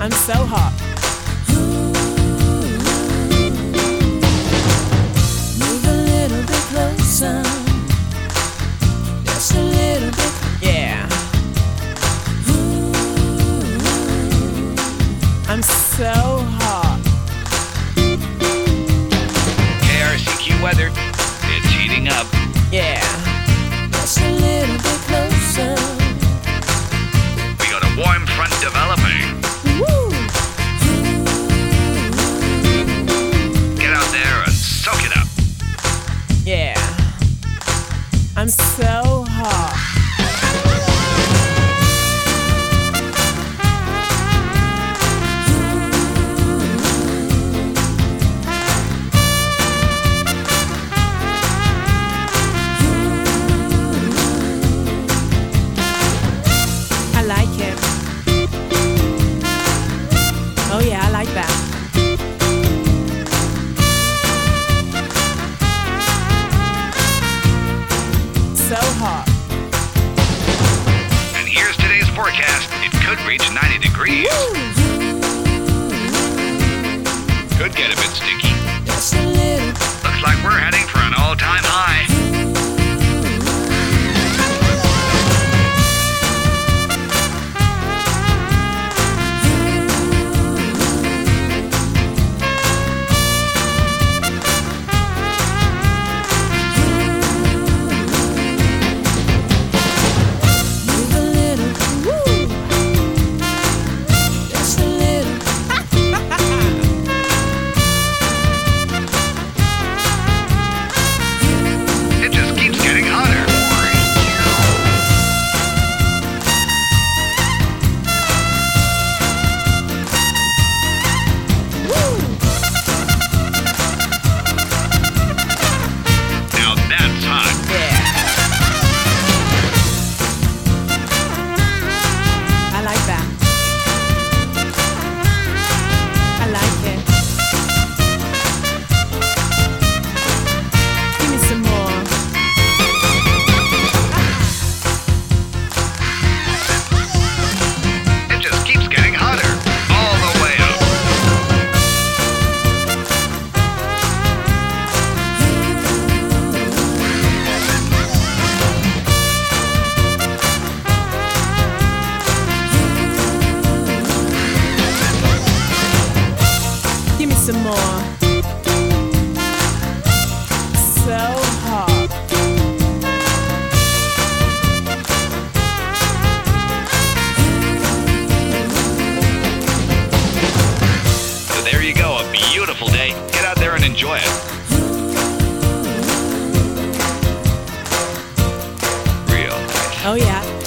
I'm so hot. Move a little bit closer, just a little bit. Yeah. I'm so hot. KRCQ weather. It's heating up. Yeah. Just a little bit closer. We got a warm front developing. Woo! Get out there and soak it up. Yeah. I'm so hot. I like it. Oh yeah, I like that. So hot. And here's today's forecast. It could reach 90 degrees. Could get a bit sticky. Just a little. Looks like we're heading for an all-time high. Move a little. Woo! Just a little. It just keeps getting hotter. Now that's hot. Yeah. I like that. I like it. Give me some more. It just keeps getting hotter. All the way up. Give me some more. So hot. So there you go. A beautiful day. Get out there and enjoy it. Real nice. Oh yeah.